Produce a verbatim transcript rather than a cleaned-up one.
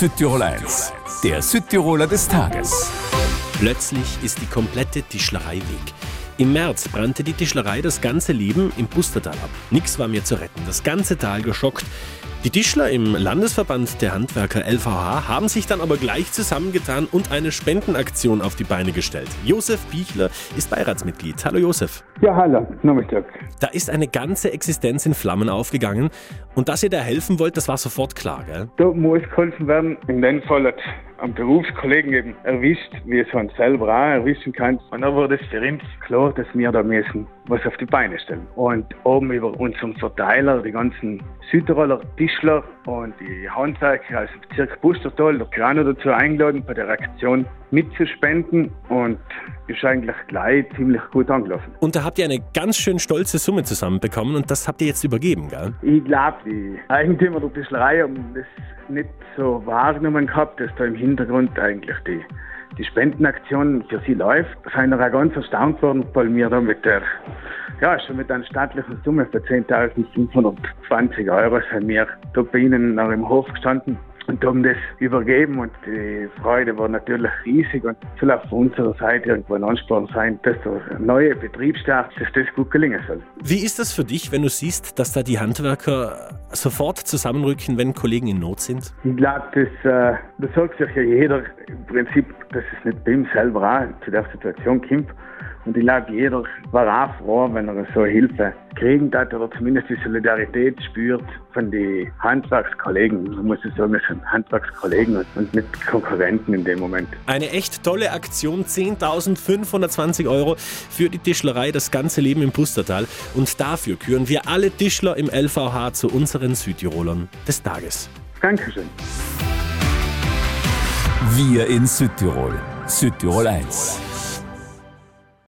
Südtirol eins, der Südtiroler des Tages. Plötzlich ist die komplette Tischlerei weg. Im März brannte die Tischlerei das ganze Leben im Pustertal ab. Nix war mehr zu retten, das ganze Tal geschockt. Die Tischler im Landesverband der Handwerker L V H haben sich dann aber gleich zusammengetan und eine Spendenaktion auf die Beine gestellt. Josef Bichler ist Beiratsmitglied. Hallo Josef. Ja, hallo, Nachmittag. Da ist eine ganze Existenz in Flammen aufgegangen und dass ihr da helfen wollt, das war sofort klar, gell? Da muss geholfen werden. In dem Fall hat ein Berufskollegen eben erwischt, wie es uns selber auch erwischen kann. Und dann wurde es für uns klar, dass wir da müssen was auf die Beine stellen. Und oben über unseren Verteiler, die ganzen Südtiroler Tischler und die Handwerker aus dem Bezirk Pustertal, der Krano dazu eingeladen, bei der Aktion mitzuspenden und ist eigentlich gleich ziemlich gut angelaufen. Und da habt ihr eine ganz schön stolze Summe zusammenbekommen und das habt ihr jetzt übergeben, gell? Ich glaube, die Eigentümer der Tischlerei haben das nicht so wahrgenommen gehabt, dass da im Hintergrund eigentlich die, die Spendenaktion für sie läuft. Da sind wir auch ganz erstaunt worden, weil wir da mit der, ja, schon mit einer staatlichen Summe von zehntausendfünfhundertzwanzig Euro sind wir da bei ihnen noch im Hof gestanden und haben das übergeben und die Freude war natürlich riesig und soll auch von unserer Seite irgendwo ein Ansporn sein, dass der neue Betriebsstart, dass das gut gelingen soll. Wie ist das für dich, wenn du siehst, dass da die Handwerker sofort zusammenrücken, wenn Kollegen in Not sind? Ich glaube, das, äh, das sagt sich ja jeder im Prinzip, dass es nicht bei ihm selber auch zu der Situation kommt. Und ich glaube, jeder war auch froh, wenn er so Hilfe kriegen hat oder zumindest die Solidarität spürt von den Handwerkskollegen. Man muss es sagen, es sind Handwerkskollegen und nicht Konkurrenten in dem Moment. Eine echt tolle Aktion, zehntausendfünfhundertzwanzig Euro für die Tischlerei, das ganze Leben im Pustertal. Und dafür küren wir alle Tischler im L V H zu unseren Südtirolern des Tages. Dankeschön. Wir in Südtirol. Südtirol eins.